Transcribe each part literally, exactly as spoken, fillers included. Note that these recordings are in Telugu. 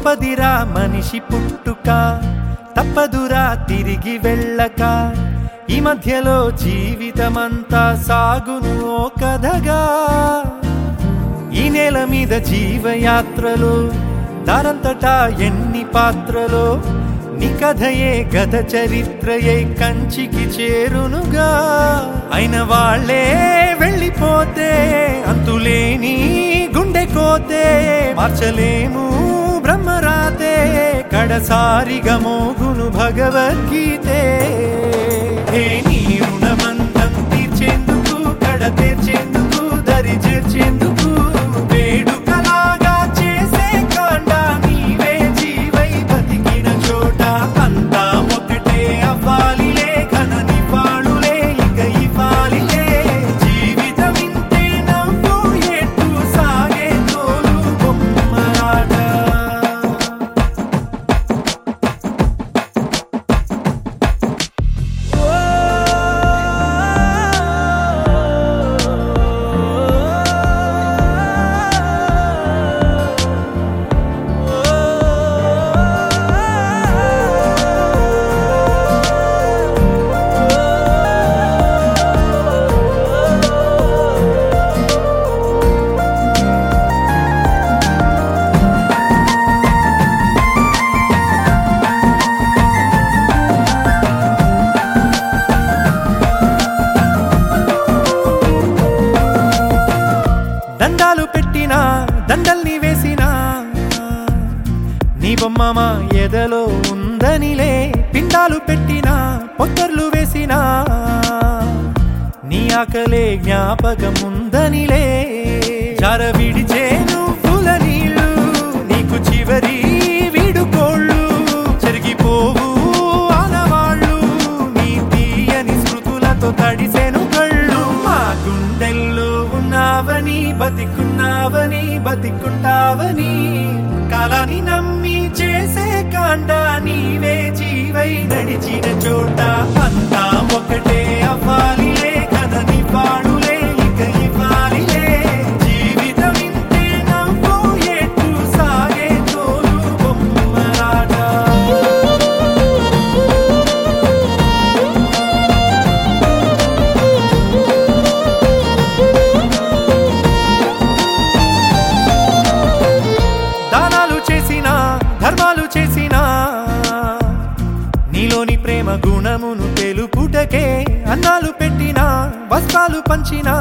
గొప్పదిరా మనిషి పుట్టుక, తప్పదురా తిరిగి వెళ్ళక. ఈ మధ్యలో జీవితమంతా సాగును ఓ కథగా. ఈ నేల మీద జీవయాత్రలో దారంతటా ఎన్ని పాత్రలో, నీ కథయే గత చరిత్రయే కంచికి చేరునుగా. అయిన వాళ్ళే వెళ్ళిపోతే అంతులేని గుండె కోతే, మార్చలేము బ్రహ్మరాతే కడసారిగా మోగును భగవద్గీతే. హే నీ రుణమంతం తీర్చేందుకు, కడ తీర్చేందుకు, దరి చేర్చేందుకు, వేడుకలాగా చేసే కాండ నీవే జీవై బతికిన చోట. అంతా ఒకటే అవ్వాలిలే, ఘన నివాళులే ఇక ఇవ్వాలిలే. జీవితం ఇంతే నవ్వు ఎట్టు సాగే తోలు బొమ్మలాట. దండాలు పెట్టినా దండల్ని వేసినా, నీ బొమ్మ మా ఎదలో ఉందనిలే. పిండాలు పెట్టినా పొత్తర్లు వేసినా, నీ ఆకలే జ్ఞాపకం ఉందనిలే. జార విడిచేను పుల నీళ్ళు, నీకు చివరి వీడుకోళ్ళు. చెరిగిపోవు ఆనవాళ్ళు, నీ తీయని స్మృతులతో తడిసేను కళ్ళు. మా గుండెల్లో ఉన్నావని, బతికున్నావని, బతికుంటావని, కాలాన్ని నమ్మి చేసే కాండ నీవే జీవై నడిచిన చోట. అంతా ఒకటే అవ్వాలిలే, కథ నివాళులే ఇక ఇవ్వాలిలే. జీవితం ఇంతే నవ్వు ఎట్టు సాగే తోలు బొమ్మలాట. దానాలు చేసినా ధర్మాలు చేసినా, నీలోని ప్రేమ గుణమును తెలుపుటకే. అన్నాలు పెట్టినా వస్త్రాలు పంచినా,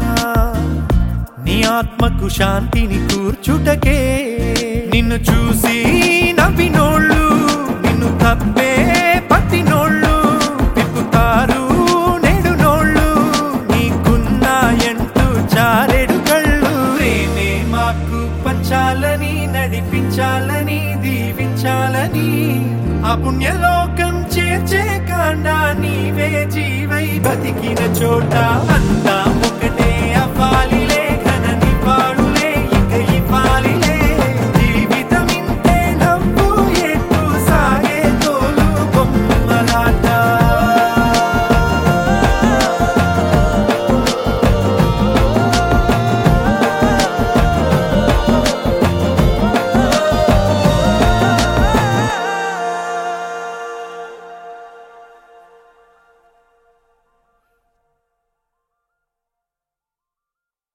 నీ ఆత్మకు శాంతిని కూర్చుటకే. నిన్ను చూసి నవ్వినోళ్ళు, నిన్ను తప్పే పట్టినోళ్ళు, తిప్పుతారు నేడు నోళ్ళు. నీకున్న ఎంటూ చారెడు కళ్ళు, ప్రేమే మాకు పంచాలని, నడిపించాలని, దీవించాలని. ఆ పుణ్యలోకం చేర్చే కాండ నీవే జీవై బతికిన చోట. అంతా